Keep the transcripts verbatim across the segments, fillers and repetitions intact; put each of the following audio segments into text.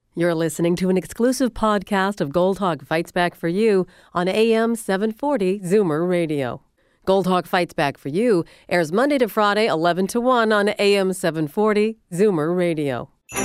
You're listening to an exclusive podcast of Gold Hawk Fights Back for You on A M seven forty Zoomer Radio. Gold Hawk Fights Back for You airs Monday to Friday, eleven to one on A M seven forty Zoomer Radio.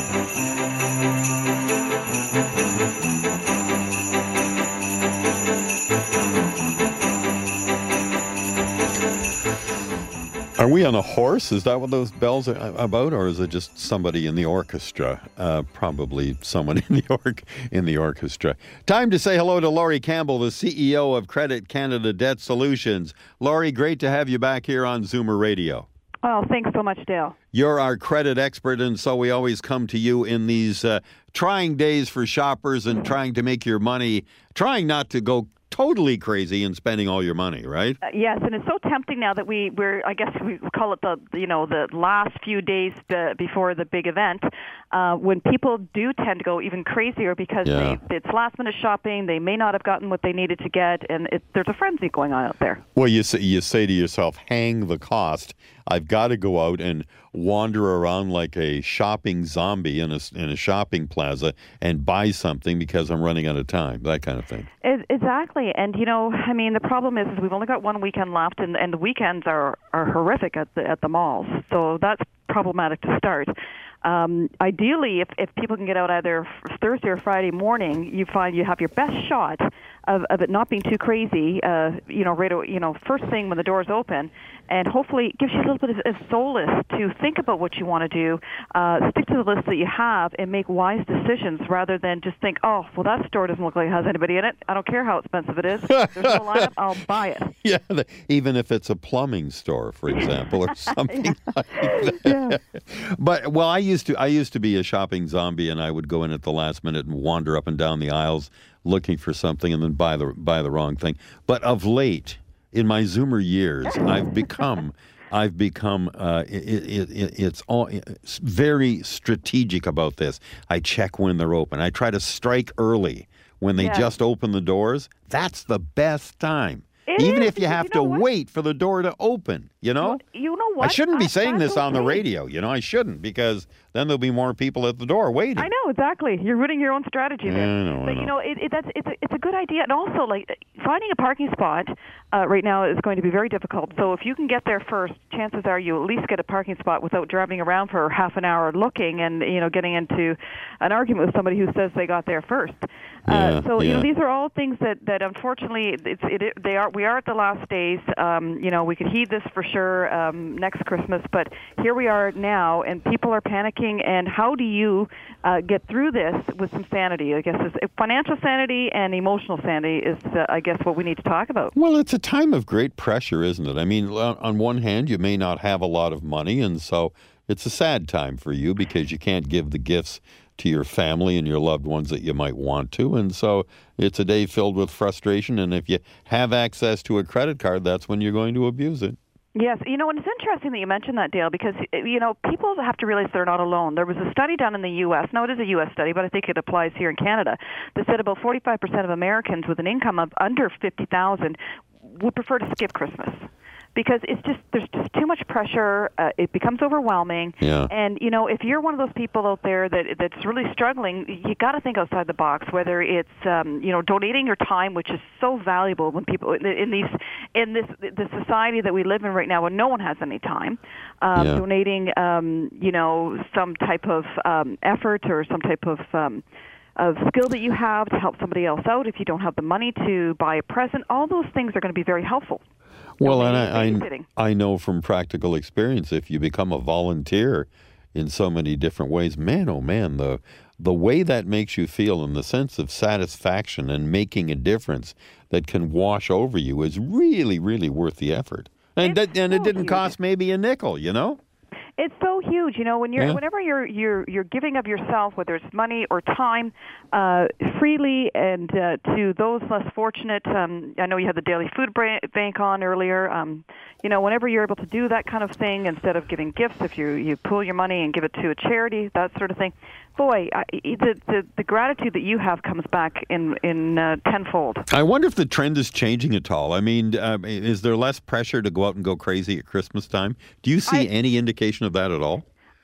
Are we on a horse? Is that what those bells are about, or is it just somebody in the orchestra? Uh, probably someone in the orc in the orchestra. Time to say hello to Laurie Campbell, the C E O of Credit Canada Debt Solutions. Laurie, great to have you back here on Zoomer Radio. Oh, thanks so much, Dale. You're our credit expert, and so we always come to you in these uh, trying days for shoppers and trying to make your money, trying not to go totally crazy and spending all your money, right? Uh, yes, and it's so tempting now that we, we're, I guess we call it the, you know, the last few days uh, before the big event, uh, when people do tend to go even crazier because Yeah. they, it's last-minute shopping, they may not have gotten what they needed to get, and it, there's a frenzy going on out there. Well, you say, you say to yourself, hang the cost. I've got to go out and wander around like a shopping zombie in a, in a shopping plaza and buy something because I'm running out of time, that kind of thing. It, exactly. And, you know, I mean, the problem is, is we've only got one weekend left, and, and the weekends are, are horrific at the, at the malls. So that's problematic to start. Um, ideally, if, if people can get out either Thursday or Friday morning, you find you have your best shot of, of it not being too crazy, uh, you know, right, you know, first thing when the doors open, and hopefully it gives you a little bit of, of solace to think about what you want to do, uh, stick to the list that you have, and make wise decisions rather than just think, oh, well, that store doesn't look like it has anybody in it. I don't care how expensive it is. There's no lineup. I'll buy it. Yeah, the, even if it's a plumbing store, for example, or something Yeah. like that. Yeah. But well, I used to I used to be a shopping zombie, and I would go in at the last minute and wander up and down the aisles looking for something, and then buy the buy the wrong thing. But of late, in my Zoomer years, I've become I've become uh, it, it, it, it's all it's very strategic about this. I check when they're open. I try to strike early when they Yeah. just open the doors. That's the best time. It Even is, if you because have you know to what? wait for the door to open, you know? Well, you know what? I shouldn't be I- saying that's this on the okay. radio, you know? I shouldn't, because then there'll be more people at the door waiting. I know, exactly. You're ruining your own strategy there. I know, I but know. you know, it, it, that's it's a, it's a good idea, and also like finding a parking spot uh, right now is going to be very difficult. So if you can get there first, chances are you at least get a parking spot without driving around for half an hour looking and you know getting into an argument with somebody who says they got there first. Yeah, uh, so you yeah. know, these are all things that that unfortunately it's it, it, they are we are at the last days. Um, you know, we could heed this for sure um, next Christmas, but here we are now, and people are panicking. And how do you uh, get through this with some sanity? I guess is financial sanity and emotional sanity is, uh, I guess, what we need to talk about. Well, it's a time of great pressure, isn't it? I mean, on on one hand, you may not have a lot of money, and so it's a sad time for you because you can't give the gifts to your family and your loved ones that you might want to, and so it's a day filled with frustration, and if you have access to a credit card, that's when you're going to abuse it. Yes, you know, and it's interesting that you mentioned that, Dale, because, you know, people have to realize they're not alone. There was a study done in the U S. Now, it is a U S study, but I think it applies here in Canada, that said about forty-five percent of Americans with an income of under fifty thousand dollars would prefer to skip Christmas. Because it's just there's just too much pressure. Uh, it becomes overwhelming. Yeah. And you know, if you're one of those people out there that that's really struggling, you got to think outside the box. Whether it's um, you know donating your time, which is so valuable when people in these in this the society that we live in right now, where no one has any time. Um, Yeah. Donating, um, you know, some type of um, effort or some type of um, of skill that you have to help somebody else out. If you don't have the money to buy a present, all those things are going to be very helpful. Well, No and babysitting. I, I I know from practical experience, if you become a volunteer in so many different ways, man, oh man, the the way that makes you feel and the sense of satisfaction and making a difference that can wash over you is really, really worth the effort. And It's that, and it so didn't huge. cost maybe a nickel, you know? It's so huge, you know. When you're, Yeah. whenever you're you're you're giving of yourself, whether it's money or time, uh, freely, and uh, to those less fortunate. Um, I know you had the Daily Food Bra- Bank on earlier. Um, you know, whenever you're able to do that kind of thing, instead of giving gifts, if you you pool your money and give it to a charity, that sort of thing. Boy, I, the, the the gratitude that you have comes back in in uh, tenfold. I wonder if the trend is changing at all. I mean, uh, is there less pressure to go out and go crazy at Christmas time? Do you see I- any indication of that at all?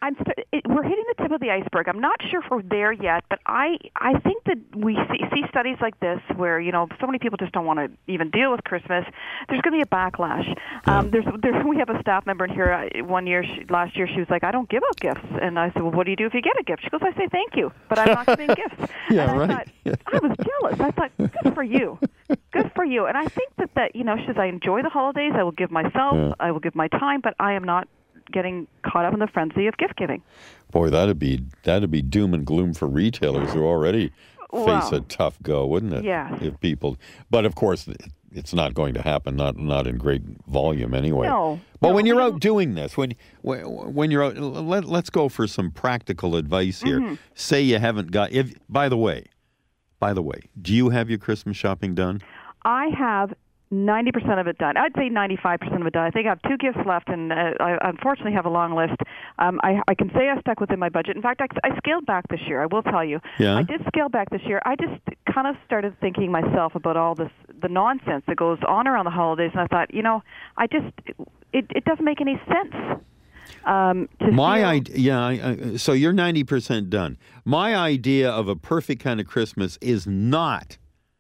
I'm st- it, we're hitting the tip of the iceberg. I'm not sure if we're there yet, but I I think that we see, see studies like this where, you know, so many people just don't want to even deal with Christmas. There's going to be a backlash. Yeah. Um, there's, there's we have a staff member in here. Uh, one year, she, last year, she was like, "I don't give out gifts," and I said, "Well, what do you do if you get a gift?" She goes, "I say thank you, but I'm not giving gifts." Yeah, and I right. thought, I was jealous. I thought, good for you, good for you. And I think that that you know, she says, "I enjoy the holidays. I will give myself, Yeah. I will give my time, but I am not getting caught up in the frenzy of gift giving." Boy, that'd be that'd be doom and gloom for retailers who already face Wow. a tough go, wouldn't it? Yes. If people, but of course, it's not going to happen. Not not in great volume anyway. No. But no, when you're we out don't- doing this, when when, when you're out, let, let's go for some practical advice here. Mm-hmm. Say you haven't got. If by the way, by the way, do you have your Christmas shopping done? I have ninety percent of it done. I'd say ninety-five percent of it done. I think I have two gifts left, and uh, I unfortunately have a long list. Um, I, I can say I stuck within my budget. In fact, I, I scaled back this year. I will tell you. Yeah? I did scale back this year. I just kind of started thinking myself about all this, the nonsense that goes on around the holidays, and I thought, you know, I just, it, it doesn't make any sense. Um, to My feel- idea, yeah. I, I, so you're ninety percent done. My idea of a perfect kind of Christmas is not,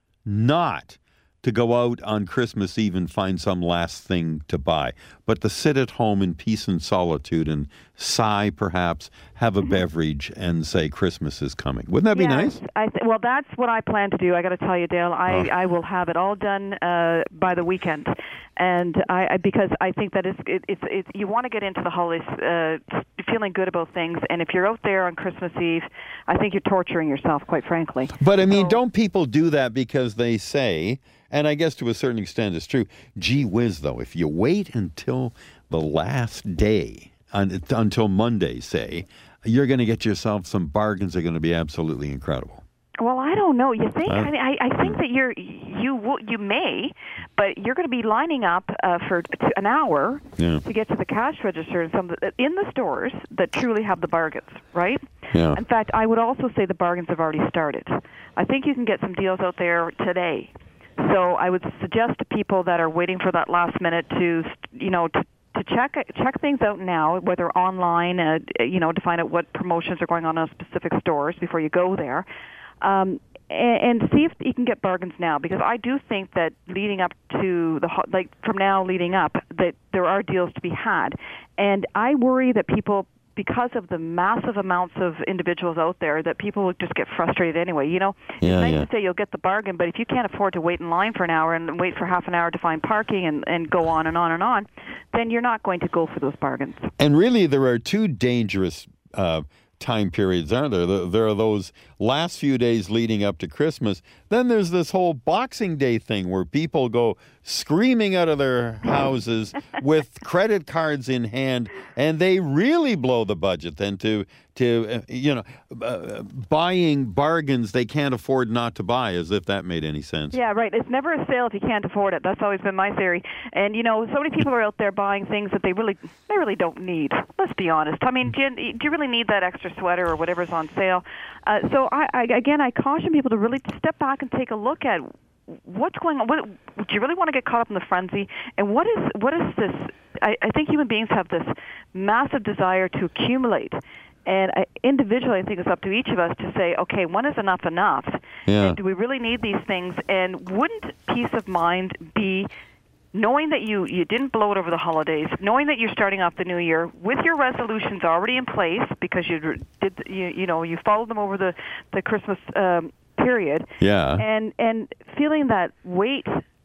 not to go out on Christmas Eve and find some last thing to buy, but to sit at home in peace and solitude and sigh, perhaps, have a beverage, and say Christmas is coming. Wouldn't that be Yes, nice? I th- well, that's what I plan to do. I got to tell you, Dale, I, Oh. I will have it all done uh, by the weekend, and I, I because I think that it's it, it's it's you want to get into the holidays uh, feeling good about things, and if you're out there on Christmas Eve, I think you're torturing yourself, quite frankly. But I mean, So- don't people do that because they say, and I guess to a certain extent it's true, gee whiz, though, if you wait until the last day, un- until Monday, say, you're going to get yourself some bargains that are going to be absolutely incredible. Well, I don't know. You think? Huh? I mean, I, I think that you're you will you may, but you're going to be lining up uh, for t- an hour Yeah. to get to the cash register in some in the stores that truly have the bargains, right? Yeah. In fact, I would also say the bargains have already started. I think you can get some deals out there today. So I would suggest to people that are waiting for that last minute to, you know, to to check check things out now, whether online, uh, you know, to find out what promotions are going on in specific stores before you go there. Um, and, and see if you can get bargains now, because I do think that leading up to the ho- like from now leading up, that there are deals to be had, and I worry that people, because of the massive amounts of individuals out there, that people will just get frustrated anyway. You know, Yeah, it's nice yeah. to say you'll get the bargain, but if you can't afford to wait in line for an hour and wait for half an hour to find parking and, and go on and on and on, then you're not going to go for those bargains. And really, there are two dangerous uh, time periods, aren't there? There there are those last few days leading up to Christmas. Then there's this whole Boxing Day thing where people go screaming out of their houses with credit cards in hand, and they really blow the budget then to, to uh, you know, uh, buying bargains they can't afford not to buy, as if that made any sense. Yeah, right. It's never a sale if you can't afford it. That's always been my theory. And you know, so many people are out there buying things that they really, they really don't need. Let's be honest. I mean, do you, do you really need that extra sweater or whatever's on sale? Uh, so I, I, again, I caution people to really step back and take a look at what's going on. What, do you really want to get caught up in the frenzy? And what is what is this? I, I think human beings have this massive desire to accumulate. And I, individually, I think it's up to each of us to say, okay, when is enough enough? Yeah. And do we really need these things? And wouldn't peace of mind be knowing that you, you didn't blow it over the holidays, knowing that you're starting off the new year with your resolutions already in place because you did you, you know you followed them over the the Christmas um, period, Yeah. and and feeling that weight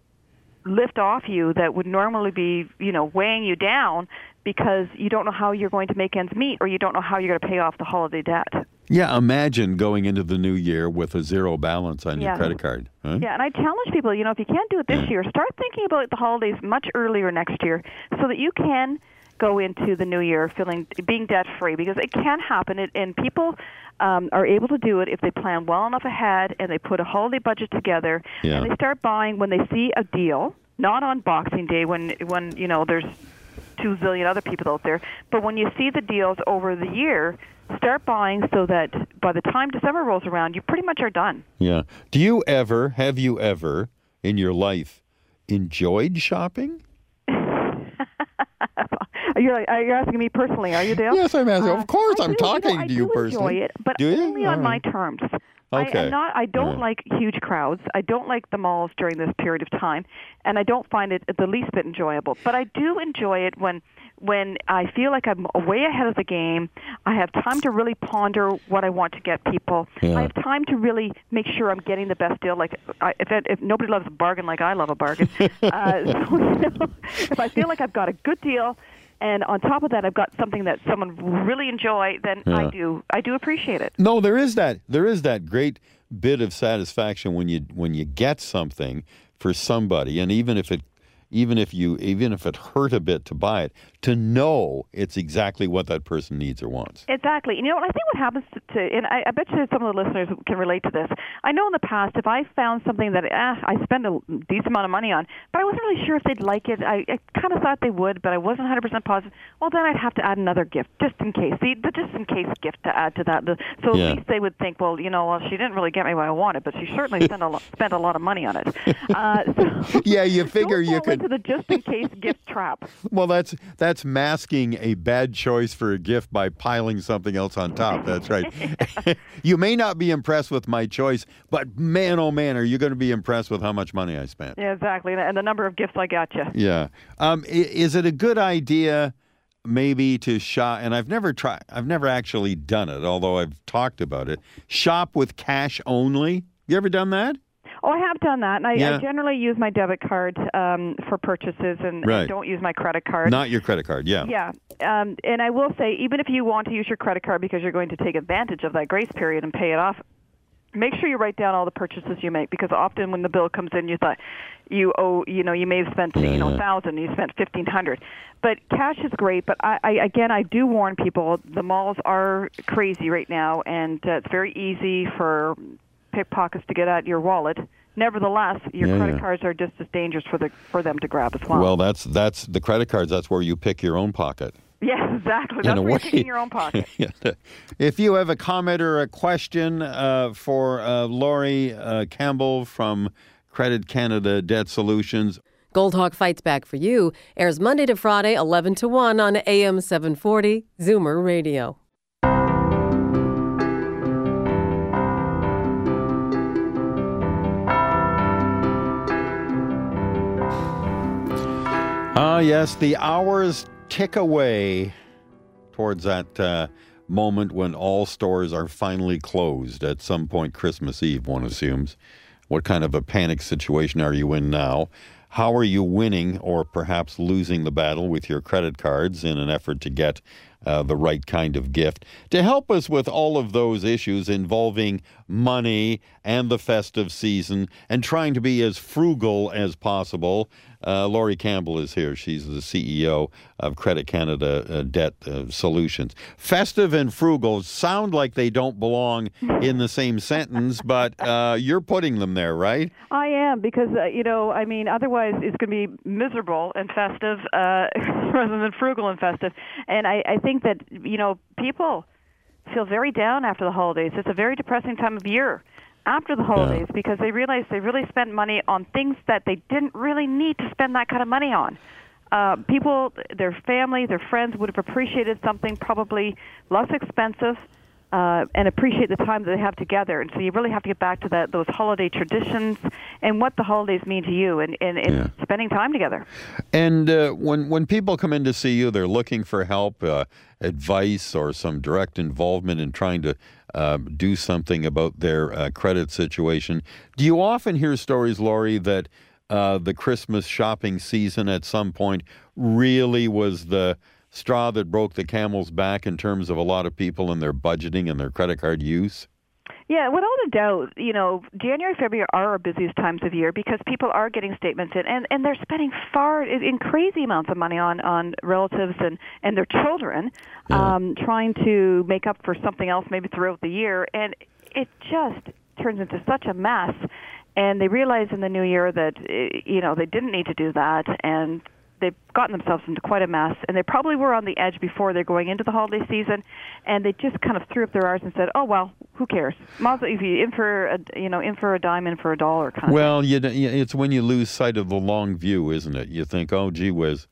lift off you that would normally be you know weighing you down because you don't know how you're going to make ends meet or you don't know how you're going to pay off the holiday debt. Yeah, imagine going into the new year with a zero balance on your Yeah. credit card. Huh? Yeah, and I challenge people, you know, if you can't do it this Yeah. year, start thinking about the holidays much earlier next year so that you can go into the new year feeling being debt free, because it can happen, it, and people um, are able to do it if they plan well enough ahead and they put a holiday budget together Yeah. and they start buying when they see a deal, not on Boxing Day when when you know there's two zillion other people out there, but when you see the deals over the year, start buying so that by the time December rolls around, you pretty much are done. Yeah. Do you ever, have you ever in your life enjoyed shopping? You're, like, you're asking me personally, are you, Dale? Yes, I'm asking. Uh, Of course, I I'm do, talking you know, to you I do personally. enjoy it, but do you? only All on right. my terms. Okay. I, am not, I don't Yeah. like huge crowds. I don't like the malls during this period of time, and I don't find it the least bit enjoyable. But I do enjoy it when when I feel like I'm way ahead of the game. I have time to really ponder what I want to get people. Yeah. I have time to really make sure I'm getting the best deal. Like I, if, it, if nobody loves a bargain like I love a bargain, uh, so, you know, if I feel like I've got a good deal, and on top of that, I've got something that someone really enjoy, then Yeah. I do I do appreciate it. No, there is that. There is that great bit of satisfaction when you when you get something for somebody, and even if it, even if you, even if it hurt a bit to buy it, to know it's exactly what that person needs or wants. Exactly. And you know, I think what happens to, to and I, I bet you some of the listeners can relate to this. I know in the past, if I found something that ah, I spend a decent amount of money on, but I wasn't really sure if they'd like it, I, I kind of thought they would, but I wasn't one hundred percent positive, well, then I'd have to add another gift, just in case. The, the just in case gift to add to that. The, so Yeah. at least they would think, well, you know, well, she didn't really get me what I wanted, but she certainly spent a, lo- spent a lot of money on it. Uh, so Yeah, you figure don't you fall could. into the just in case gift trap. Well, that's that's masking a bad choice for a gift by piling something else on top. That's right. You may not be impressed with my choice, but man, oh man, are you going to be impressed with how much money I spent? Yeah, exactly. And the number of gifts I got you. Yeah. Um, i- is it a good idea maybe to shop? And I've never tried. I've never actually done it, although I've talked about it. Shop with cash only. You ever done that? Oh, I have done that, and I, Yeah. I generally use my debit card um, for purchases, and, Right. and don't use my credit card. Not your credit card. Yeah. Yeah, um, and I will say, even if you want to use your credit card because you're going to take advantage of that grace period and pay it off, make sure you write down all the purchases you make, because often when the bill comes in, you thought you owe, you know, you may have spent, Yeah, you know, yeah. a thousand, you spent fifteen hundred. But cash is great. But I, I, again, I do warn people: the malls are crazy right now, and uh, it's very easy for pickpockets to get at your wallet. Nevertheless, your Yeah, credit yeah. cards are just as dangerous for the for them to grab as well. Well, that's that's the credit cards. That's where you pick your own pocket. yeah, exactly. In That's a where you're way. picking your own pocket. Yeah. If you have a comment or a question uh, for uh, Laurie uh, Campbell from Credit Canada Debt Solutions, Gold Hawk Fights Back for You airs Monday to Friday, eleven to one on A M seven forty Zoomer Radio. Ah, yes, the hours tick away towards that uh, moment when all stores are finally closed at some point Christmas Eve, one assumes. What kind of a panic situation are you in now? How are you winning or perhaps losing the battle with your credit cards in an effort to get uh, the right kind of gift? To help us with all of those issues involving money and the festive season and trying to be as frugal as possible, uh, Laurie Campbell is here. She's the C E O of Credit Canada uh, Debt uh, Solutions. Festive and frugal sound like they don't belong in the same sentence, but uh, you're putting them there, right? I am, because, uh, you know, I mean, otherwise it's going to be miserable and festive uh, rather than frugal and festive. And I, I think that, you know, people feel very down after the holidays. It's a very depressing time of year after the holidays, because they realize they really spent money on things that they didn't really need to spend that kind of money on. Uh, people, their family, their friends would have appreciated something probably less expensive, uh, and appreciate the time that they have together. And so you really have to get back to that, those holiday traditions and what the holidays mean to you, and, and, and Yeah. spending time together. And uh, when when people come in to see you, they're looking for help, uh, advice, or some direct involvement in trying to uh, do something about their uh, credit situation. Do you often hear stories, Laurie, that uh, the Christmas shopping season at some point really was the straw that broke the camel's back in terms of a lot of people and their budgeting and their credit card use? Yeah, without a doubt, you know, January, February are our busiest times of year, because people are getting statements in, and, and they're spending far in crazy amounts of money on, on relatives and, and their children, Yeah. um, trying to make up for something else maybe throughout the year, and it just turns into such a mess. And they realize in the new year that, eh, you know, they didn't need to do that, and they've gotten themselves into quite a mess, and they probably were on the edge before they're going into the holiday season, and they just kind of threw up their arms and said, "Oh well, who cares? Might as well, if you in for a, you know, in for a dime, in for a dollar," kind of. Well, you, d- it's when you lose sight of the long view, isn't it? You think, oh, gee whiz,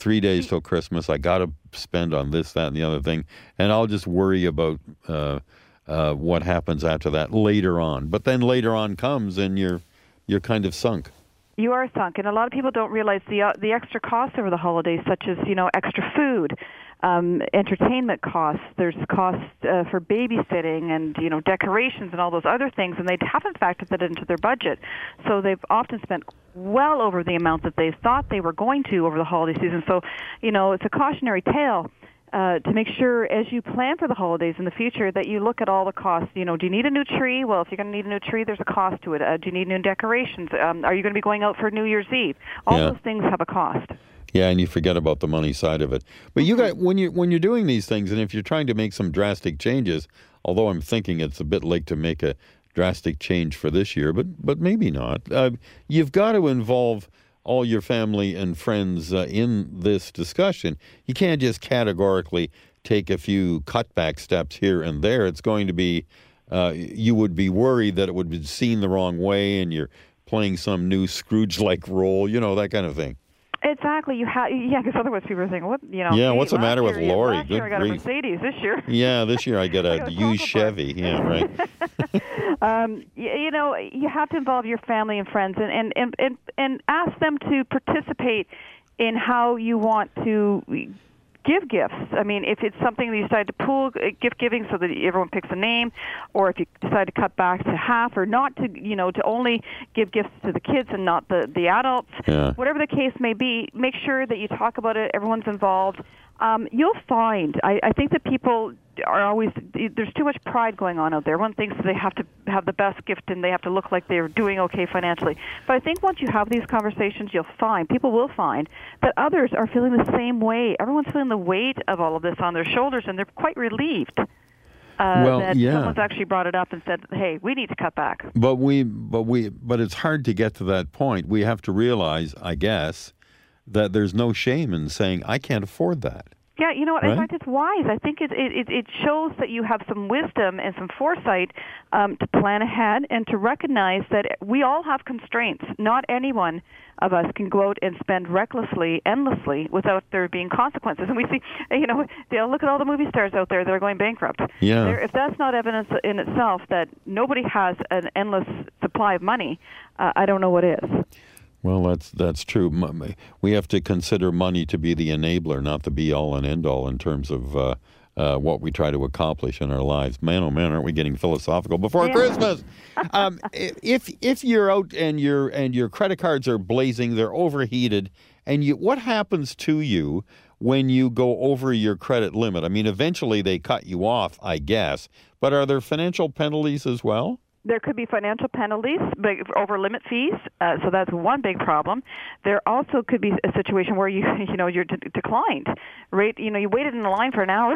three days till Christmas. I got to spend on this, that, and the other thing. And I'll just worry about uh, uh, what happens after that later on. But then later on comes and you're you're kind of sunk. You are sunk, and a lot of people don't realize the uh, the extra costs over the holidays, such as, you know, extra food, um, entertainment costs. There's costs uh, for babysitting and, you know, decorations and all those other things, and they haven't factored that into their budget. So they've often spent well over the amount that they thought they were going to over the holiday season. So, you know, it's a cautionary tale. Uh, to make sure as you plan for the holidays in the future that you look at all the costs. You know, do you need a new tree? Well, if you're going to need a new tree, there's a cost to it. Uh, do you need new decorations? Um, are you going to be going out for New Year's Eve? All Yeah. those things have a cost. Yeah, and you forget about the money side of it. But you got when you when you're doing these things, and if you're trying to make some drastic changes, although I'm thinking it's a bit late to make a drastic change for this year, but but maybe not. Uh, you've got to involve all your family and friends uh, in this discussion. You can't just categorically take a few cutback steps here and there. It's going to be, uh, you would be worried that it would be seen the wrong way and you're playing some new Scrooge-like role, you know, that kind of thing. Exactly. You have, yeah, because otherwise people are saying, what, you know. Yeah, hey, what's the last matter with year, yeah, Lori? Last year Good I got grief. a Mercedes. This year. Yeah, this year I get I a got a used Tonka bar. Chevy. Yeah, right. um, you, you know, you have to involve your family and friends and, and, and, and, and ask them to participate in how you want to give gifts. I mean, if it's something that you decide to pool gift giving so that everyone picks a name, or if you decide to cut back to half or not to, you know, to only give gifts to the kids and not the, the adults, Yeah. whatever the case may be, make sure that you talk about it, everyone's involved. Um, you'll find, I, I think that people are always, there's too much pride going on out there. Everyone thinks they have to have the best gift and they have to look like they're doing okay financially. But I think once you have these conversations, you'll find, people will find, that others are feeling the same way. Everyone's feeling the weight of all of this on their shoulders, and they're quite relieved uh, Well, that yeah. someone's actually brought it up and said, hey, we need to cut back. But we, but we, but it's hard to get to that point. We have to realize, I guess, that there's no shame in saying, I can't afford that. Yeah, you know what? Right? In fact, it's wise. I think it it it shows that you have some wisdom and some foresight um, to plan ahead and to recognize that we all have constraints. Not anyone of us can go out and spend recklessly, endlessly, without there being consequences. And we see, you know, they'll look at all the movie stars out there that are going bankrupt. Yeah. There, if that's not evidence in itself that nobody has an endless supply of money, uh, I don't know what is. Well, that's that's true. M- We have to consider money to be the enabler, not the be-all and end-all in terms of uh, uh, what we try to accomplish in our lives. Man, oh man, aren't we getting philosophical before Yeah. Christmas? um, i- if if you're out and your and your credit cards are blazing, they're overheated, and you, what happens to you when you go over your credit limit? I mean, eventually they cut you off, I guess. But are there financial penalties as well? There could be financial penalties big, over limit fees, uh, so that's one big problem. There also could be a situation where you, you know, you're de- declined, right? You know, you waited in the line for an hour.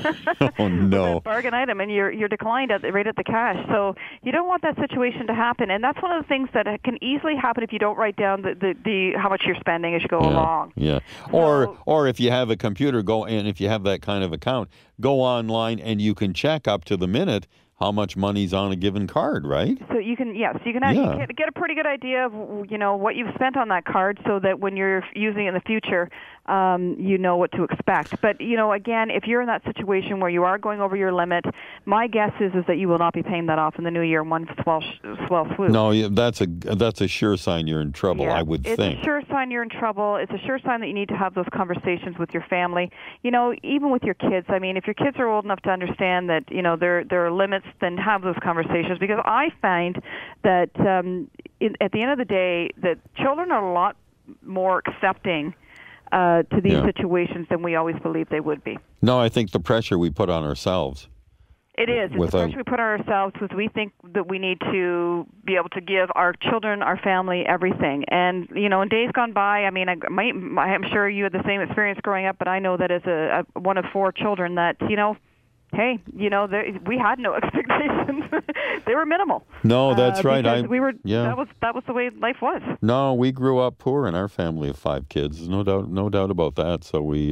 Oh no! with a bargain item, and you're you're declined at the, right at the cash. So you don't want that situation to happen, and that's one of the things that can easily happen if you don't write down the the, the how much you're spending as you go Yeah, along. yeah. Or So- or if you have a computer, go and if you have that kind of account, go online and you can check up to the minute how much money's on a given card, right? So you can, yes, you can actually Yeah. get, get a pretty good idea of, you know, what you've spent on that card, so that when you're using it in the future, um, you know what to expect. But you know, again, if you're in that situation where you are going over your limit, my guess is is that you will not be paying that off in the new year in one swell swell swoop. No, yeah, that's a that's a sure sign you're in trouble. Yeah, I would it's think. a sure sign you're in trouble. It's a sure sign that you need to have those conversations with your family. You know, even with your kids. I mean, if your kids are old enough to understand that, you know, there there are limits, then have those conversations. Because I find that um, in, at the end of the day, that children are a lot more accepting uh, to these Yeah. situations than we always believed they would be. No, I think the pressure we put on ourselves. It is. It's the Without- pressure we put on ourselves because we think that we need to be able to give our children, our family, everything. And, you know, in days gone by, I mean, I, my, I'm sure you had the same experience growing up, but I know that as a, a one of four children that, you know, hey, you know, there, we had no expectations. They were minimal. No, that's Uh, right. I because we were. yeah. That was that was the way life was. No, we grew up poor in our family of five kids. There's no doubt, no doubt about that. So we, uh,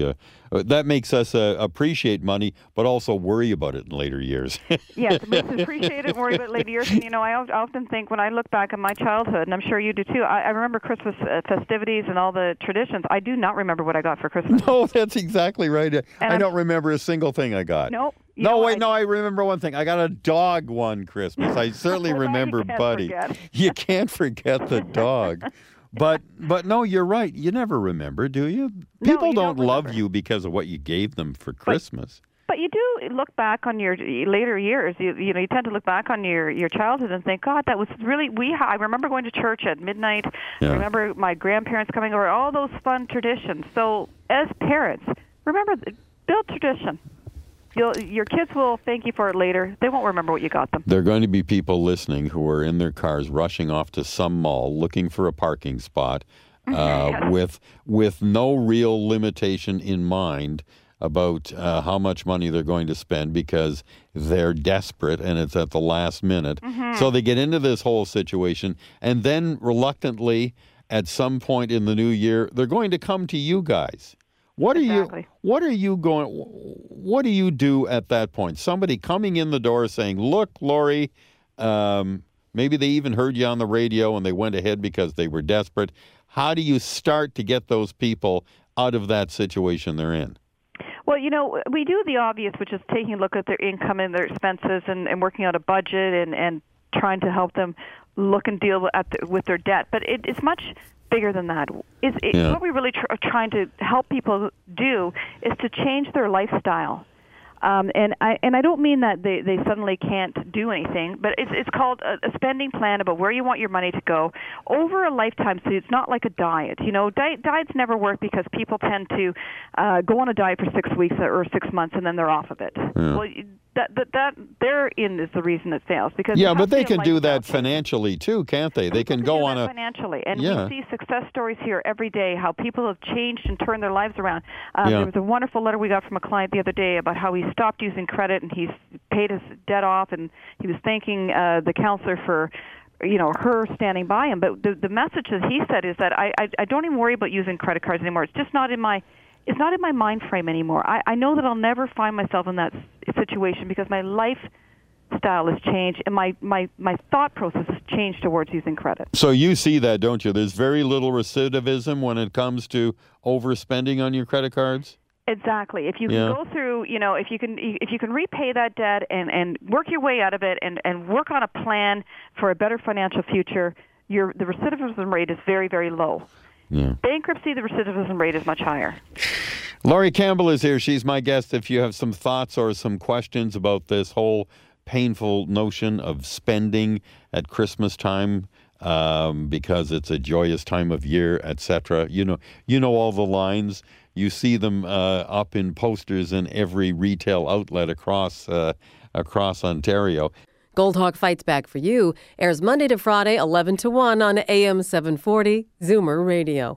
uh, that makes us uh, appreciate money, but also worry about it in later years. Yes, it makes us appreciate it and worry about it later years. And, you know, I often think when I look back at my childhood, and I'm sure you do too, I, I remember Christmas uh, festivities and all the traditions. I do not remember what I got for Christmas. No, that's exactly right. And I I'm, don't remember a single thing I got. No. No, know, wait, I, no, I remember one thing. I got a dog one Christmas. I certainly well, remember you can't Buddy. Forget. You can't forget the dog. But but no, you're right. You never remember, do you? People no, you don't, don't love you because of what you gave them for Christmas. But, but you do look back on your later years. You you know, you tend to look back on your, your childhood and think, God, that was really, we. I remember going to church at midnight. Yeah. I remember my grandparents coming over, all those fun traditions. So as parents, remember, build tradition. You'll, your kids will thank you for it later. They won't remember what you got them. There are going to be people listening who are in their cars rushing off to some mall looking for a parking spot uh, Yes. with with no real limitation in mind about uh, how much money they're going to spend because they're desperate and it's at the last minute. Mm-hmm. So they get into this whole situation and then reluctantly at some point in the new year, they're going to come to you guys. What are Exactly. you what are you going what do you do at that point? Somebody coming in the door saying, "Look, Lori, um, maybe they even heard you on the radio and they went ahead because they were desperate." How do you start to get those people out of that situation they're in? Well, you know, we do the obvious, which is taking a look at their income and their expenses and, and working out a budget and, and trying to help them look and deal at the, with their debt. But it, it's much bigger than that. It's, it, Yeah. What we really tr- are trying to help people do is to change their lifestyle. Um, and I and I don't mean that they, they suddenly can't do anything, but it's it's called a, a spending plan about where you want your money to go over a lifetime. So it's not like a diet. You know, diet, diets never work because people tend to uh, go on a diet for six weeks or six months and then they're off of it. Yeah. Well, that that that therein is the reason it fails because Yeah, it has but to they be a can do that lifestyle change. financially too, can't they? They can People go do on that a financially, and Yeah. we see success stories here every day. How people have changed and turned their lives around. Um, Yeah. There was a wonderful letter we got from a client the other day about how he stopped using credit and he's paid his debt off, and he was thanking uh, the counselor for, you know, her standing by him. But the the message that he said is that I, I I don't even worry about using credit cards anymore. It's just not in my it's not in my mind frame anymore. I, I know that I'll never find myself in that s- situation because my lifestyle has changed and my, my, my thought process has changed towards using credit. So you see that, don't you? There's very little recidivism when it comes to overspending on your credit cards. Exactly. If you can Yeah. go through, you know, if you can if you can repay that debt and, and work your way out of it and, and work on a plan for a better financial future, your the recidivism rate is very, very low. Yeah. Bankruptcy, the recidivism rate is much higher. Laurie Campbell is here. She's my guest. If you have some thoughts or some questions about this whole painful notion of spending at Christmas time, um, because it's a joyous time of year, et cetera. You know, you know all the lines. You see them uh, up in posters in every retail outlet across uh, across Ontario. Gold Hawk Fights Back for You airs Monday to Friday, eleven to one on A M seven forty, Zoomer Radio.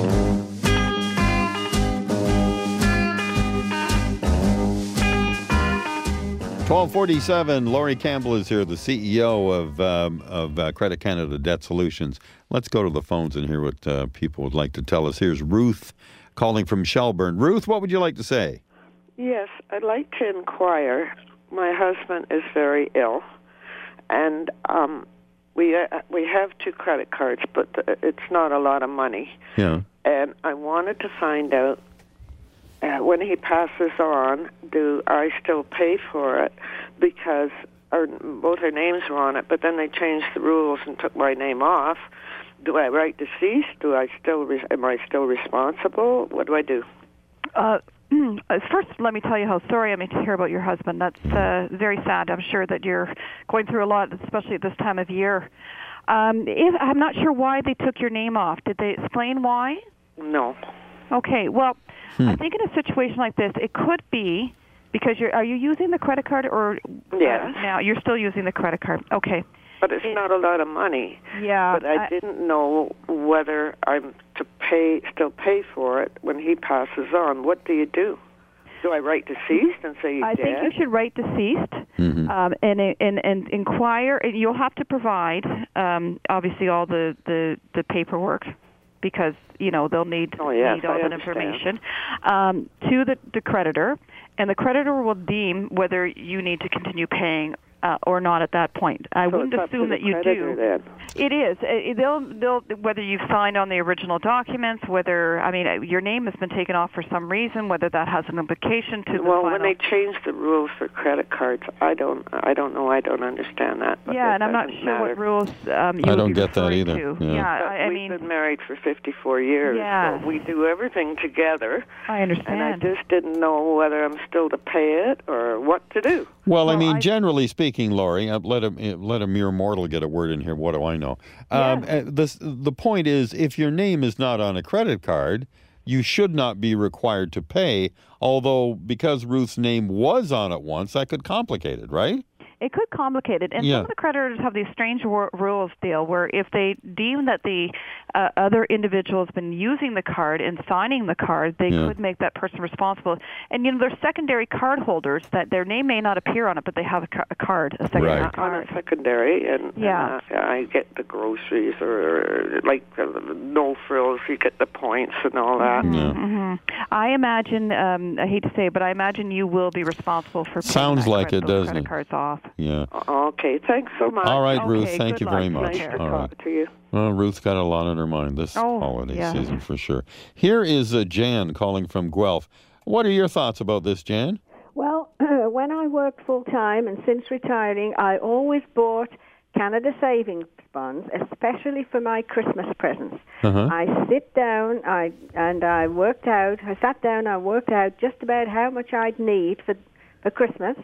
twelve forty-seven, Laurie Campbell is here, the C E O of um, of uh, Credit Canada Debt Solutions. Let's go to the phones and hear what uh, people would like to tell us. Here's Ruth calling from Shelburne. Ruth, what would you like to say? Yes, I'd like to inquire. My husband is very ill, and um, we uh, we have two credit cards, but it's not a lot of money. Yeah. And I wanted to find out, uh, when he passes on, do I still pay for it? Because our, both our names were on it, but then they changed the rules and took my name off. Do I write deceased? Do I still re- am I still responsible? What do I do? Uh, first, let me tell you how sorry I am to hear about your husband. That's uh, very sad. I'm sure that you're going through a lot, especially at this time of year. Um, if, I'm not sure why they took your name off. Did they explain why? No. Okay. Well, I think in a situation like this, it could be because you're. Are you using the credit card or? Yes. Uh, now you're still using the credit card. Okay. But it's It- not a lot of money. Yeah. But I, I- didn't know whether I'm to pay, still pay for it when he passes on. What do you do? Do I write deceased and say he's I think dead? you should write deceased Mhm. um, and, and and inquire. And you'll have to provide, um, obviously, all the, the, the paperwork because, you know, they'll need, Oh, yes, need all I that understand. information, um, to the, the creditor, and the creditor will deem whether you need to continue paying uh, or not at that point. I So wouldn't it's up to assume the that you creditor do. then. It is. It, they'll, they'll, whether you've signed on the original documents, whether, I mean, your name has been taken off for some reason, whether that has an implication to the Well, final. when they changed the rules for credit cards, I don't, I don't know, I don't understand that. But Yeah, it and I'm not doesn't sure matter. what rules um, you I would don't be get that referring either. to. Yeah. Yeah, But I, I we've mean, been married for fifty-four years, Yeah. so we do everything together. I understand. And I just didn't know whether I'm still to pay it or what to do. Well, I Well, mean, I- generally speaking, Laurie, uh, let a uh, let a mere mortal get a word in here. What do I know? Um, uh, this, the point is, if your name is not on a credit card, you should not be required to pay. Although, because Ruth's name was on it once, that could complicate it, right? It could complicate it. And Yeah. some of the creditors have these strange wor- rules, deal where if they deem that the uh, other individual has been using the card and signing the card, they Yeah. could make that person responsible. And, you know, there's secondary card holders that their name may not appear on it, but they have a, ca- a card, a secondary Right. On card. a secondary, and, Yeah. and uh, I get the groceries or, or like uh, no frills, you get the points and all that. Yeah. hmm I imagine, um, I hate to say it, but I imagine you will be responsible for paying Sounds that like credit, it, those doesn't credit it? cards off. Yeah. Okay, thanks so much. All right, Okay, Ruth. Thank good you very luck. much. Nice Take to All talk right. to you. Well, Ruth's got a lot on her mind this Oh, holiday yeah. season for sure. Here is uh, Jan calling from Guelph. What are your thoughts about this, Jan? Well, when I worked full time and since retiring, I always bought Canada Savings bonds, especially for my Christmas presents. Uh-huh. I sit down, I and I worked out. I sat down, I worked out just about how much I'd need for for Christmas,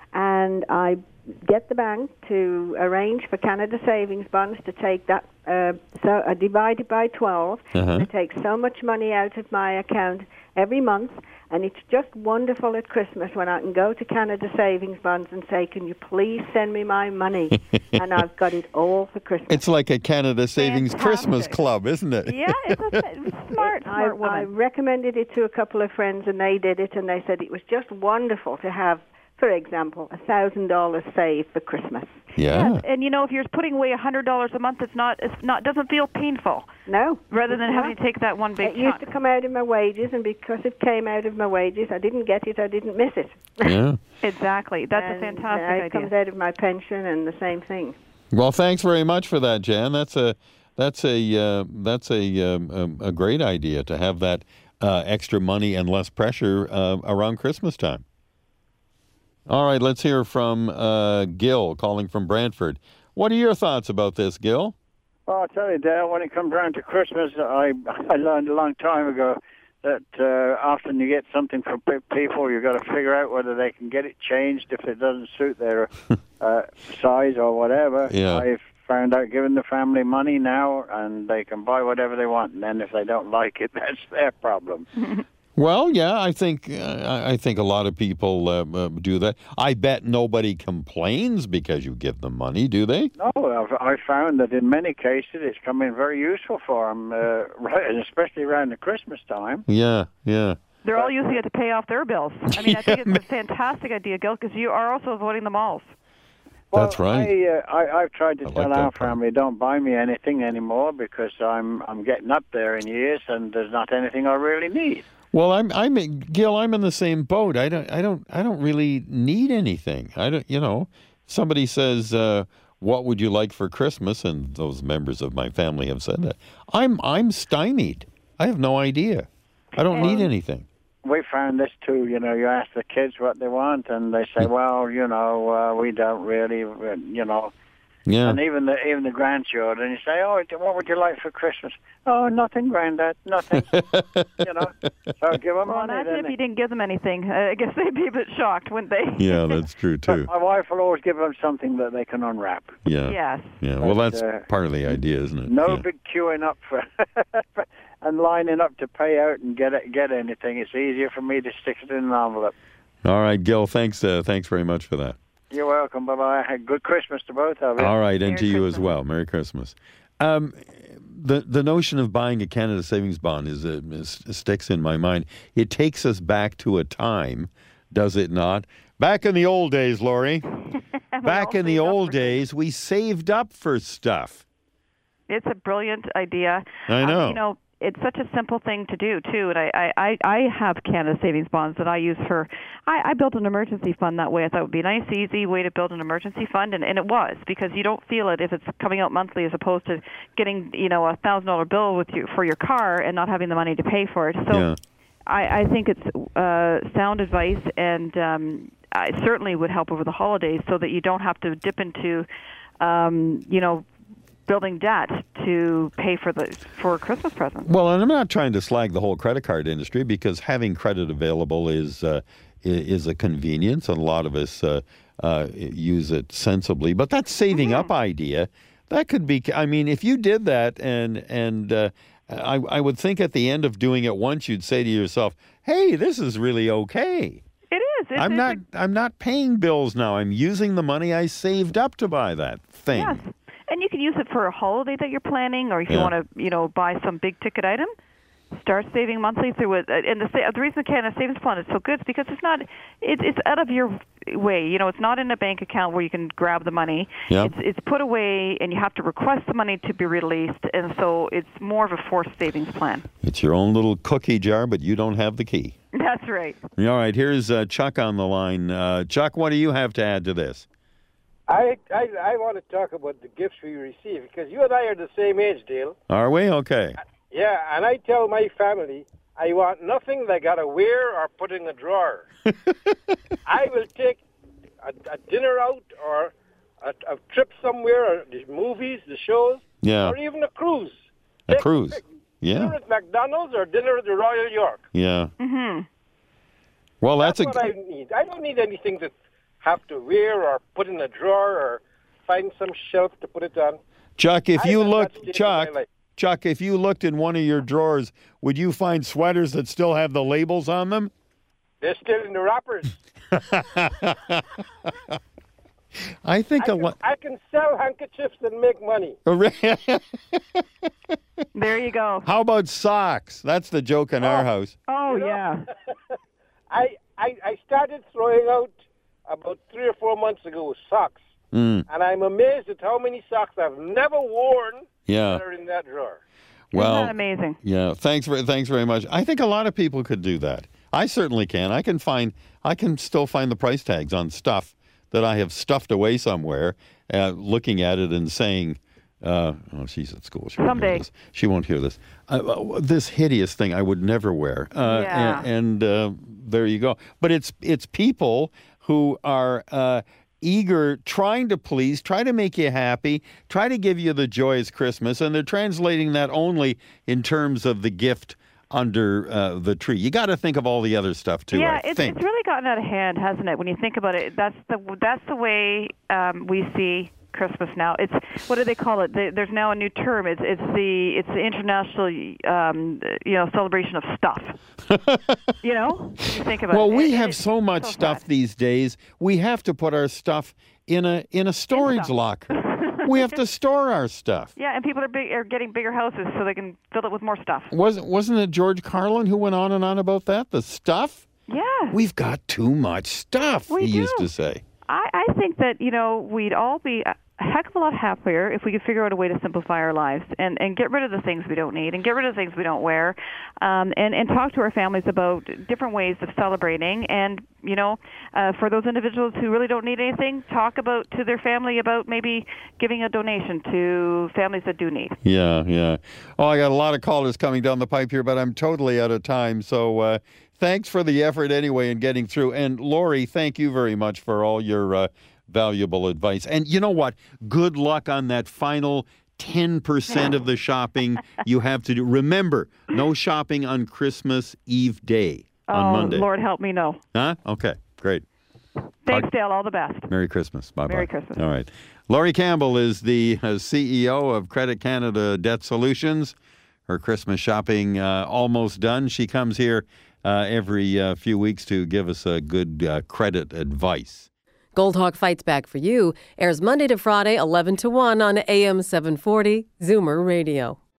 and I get the bank to arrange for Canada Savings bonds to take that. Uh, so I divide it by twelve. Uh-huh. And I take so much money out of my account every month, and it's just wonderful at Christmas when I can go to Canada Savings Bonds and say, "Can you please send me my money?" And I've got it all for Christmas. It's like a Canada Savings Christmas Fantastic. Club, isn't it? Yeah, it's a smart, I, smart woman. I recommended it to a couple of friends, and they did it, and they said it was just wonderful to have, for example, a thousand dollars saved for Christmas. Yeah. Yes, and you know, if you're putting away a hundred dollars a month, it's not, it's not, doesn't feel painful. No, Rather than it's having not. to take that one big It used chunk. to come out of my wages, and because it came out of my wages, I didn't get it. I didn't miss it. Yeah. Exactly, that's a And fantastic now it idea. comes out of my pension, and the same thing. Well, thanks very much for that, Jan. That's a that's a uh, that's a um, um, a great idea to have that uh, extra money and less pressure uh, around Christmas time. All right, let's hear from uh, Gil calling from Brantford. What are your thoughts about this, Gil? Well, I'll tell you, Dale, when it comes around to Christmas, I I learned a long time ago that uh, often you get something from pe- people, you've got to figure out whether they can get it changed if it doesn't suit their uh, size or whatever. Yeah. I've found out giving the family money now, and they can buy whatever they want, and then if they don't like it, that's their problem. Well, yeah, I think uh, I think a lot of people uh, uh, do that. I bet nobody complains because you give them money, do they? No, I've, I've found that in many cases it's come in very useful for them, uh, right, and especially around the Christmas time. Yeah, yeah. They're all using it to pay off their bills. I mean, I think it's a fantastic idea, Gil, because you are also avoiding the malls. Well, That's right. I, uh, I, I've tried to I like tell that our part. family, don't buy me anything anymore because I'm I'm getting up there in years and there's not anything I really need. Well, I'm I'm Gil. I'm in the same boat. I don't I don't I don't really need anything. I don't. You know, somebody says, uh, "What would you like for Christmas?" And those members of my family have said that. I'm I'm stymied. I have no idea. I don't need anything. We found this too. You know, you ask the kids what they want, and they say, "Well, you know, uh, we don't really, uh, you know." Yeah. And even the even the grandchildren, you say, "Oh, what would you like for Christmas?" "Oh, nothing, Granddad, nothing." You know, so give them Well, money. imagine Then if they- you didn't give them anything. Uh, I guess they'd be a bit shocked, wouldn't they? Yeah, that's true too. My wife will always give them something that they can unwrap. Yeah. Yes. Yeah. Well, But, that's uh, part of the idea, isn't it? No Yeah. big queuing up for and lining up to pay out and get it, get anything. It's easier for me to stick it in an envelope. All right, Gil. Thanks. Uh, thanks very much for that. You're welcome. Bye bye. Good Christmas to both of you. All right, and Merry to you as Christmas. well. Merry Christmas. Um, the the notion of buying a Canada Savings Bond is, uh, is sticks in my mind. It takes us back to a time, does it not? Back in the old days, Lori. Back in the old days, we saved up for stuff. It's a brilliant idea. I Um, know. you know, it's such a simple thing to do too. And I, I, I have Canada Savings Bonds that I use for. I, I built an emergency fund that way. I thought it would be a nice, easy way to build an emergency fund, and, and it was, because you don't feel it if it's coming out monthly, as opposed to getting, you know, a thousand dollar bill with you for your car and not having the money to pay for it. So Yeah. I, I think it's uh, sound advice, and um, I certainly would help over the holidays, so that you don't have to dip into, um, you know, building debt to pay for the for Christmas presents. Well, and I'm not trying to slag the whole credit card industry, because having credit available is uh, is a convenience, and a lot of us uh, uh, use it sensibly. But that saving Mm-hmm. up idea, that could be. I mean, if you did that, and and uh, I, I would think at the end of doing it once, you'd say to yourself, "Hey, this is really okay. It is. It's, I'm it's not. A, I'm not paying bills now. I'm using the money I saved up to buy that thing." yes. And you can use it for a holiday that you're planning, or if you Yeah. want to, you know, buy some big ticket item. Start saving monthly through it. And the, the reason the Canada Savings Plan is so good is because it's not, it, it's out of your way. You know, it's not in a bank account where you can grab the money. Yeah. It's it's put away, and you have to request the money to be released. And so it's more of a forced savings plan. It's your own little cookie jar, but you don't have the key. That's right. All right, here's uh, Chuck on the line. Uh, Chuck, what do you have to add to this? I, I I want to talk about the gifts we receive, because you and I are the same age, Dale. Are we? Okay. Yeah, and I tell my family I want nothing they got to wear or put in a drawer. I will take a, a dinner out, or a, a trip somewhere, or the movies, the shows, Yeah. or even a cruise. A Pick- cruise. pick Yeah. Dinner at McDonald's or dinner at the Royal York. Yeah. Mm-hmm. Well, that's, That's a. what I need. I don't need anything to have to wear or put in a drawer or find some shelf to put it on. Chuck, if I you am not looked, stating Chuck, my life. Chuck, if you looked in one of your drawers, would you find sweaters that still have the labels on them? They're still in the wrappers. I think I a can, lot. I can sell handkerchiefs and make money. There you go. How about socks? That's the joke in our house. Oh, You know? yeah. I, I I started throwing out about three or four months ago socks, Mm, and I'm amazed at how many socks I've never worn yeah. that are in that drawer. Isn't Well, that amazing? yeah. Thanks very, thanks very much. I think a lot of people could do that. I certainly can. I can find. I can still find the price tags on stuff that I have stuffed away somewhere, uh, looking at it and saying, uh, "Oh, she's at school. She won't Someday. hear this. She won't hear this. Uh, uh, this hideous thing I would never wear." Uh, Yeah. And, and uh, there you go. But it's it's people who are. Uh, eager, trying to please, try to make you happy, try to give you the joyous Christmas, and they're translating that only in terms of the gift under uh, the tree. You got to think of all the other stuff too. Yeah, I it's, think. it's really gotten out of hand, hasn't it? When you think about it, that's the that's the way um, we see Christmas now. It's what do they call it? The, there's now a new term. It's it's the it's the international um, you know celebration of stuff. You know, when you think about Well, it. we It- have it's so much so stuff sad. these days. We have to put our stuff in a in a storage stuff. locker. We have to store our stuff. Yeah, and people are big, are getting bigger houses so they can fill it with more stuff. Wasn't wasn't it George Carlin who went on and on about that? The stuff? Yeah. We've got too much stuff, We he do. used to say. I, I think that, you know, we'd all be a heck of a lot happier if we could figure out a way to simplify our lives and, and get rid of the things we don't need and get rid of the things we don't wear, um, and, and talk to our families about different ways of celebrating. And, you know, uh, for those individuals who really don't need anything, talk about to their family about maybe giving a donation to families that do need. Yeah, yeah. Oh, I got a lot of callers coming down the pipe here, but I'm totally out of time. So uh, thanks for the effort anyway in getting through. And Lori, thank you very much for all your uh, valuable advice. And you know what? Good luck on that final ten percent of the shopping you have to do. Remember, no shopping on Christmas Eve day on oh, Monday. Lord help me, no. Huh? Okay, great. Thanks, Talk- Dale. All the best. Merry Christmas. Bye-bye. Merry Christmas. All right. Lori Campbell is the uh, C E O of Credit Canada Debt Solutions. Her Christmas shopping uh, almost done. She comes here uh, every uh, few weeks to give us a good uh, credit advice. Gold Hawk Fights Back for You airs Monday to Friday, eleven to one on A M seven forty Zoomer Radio.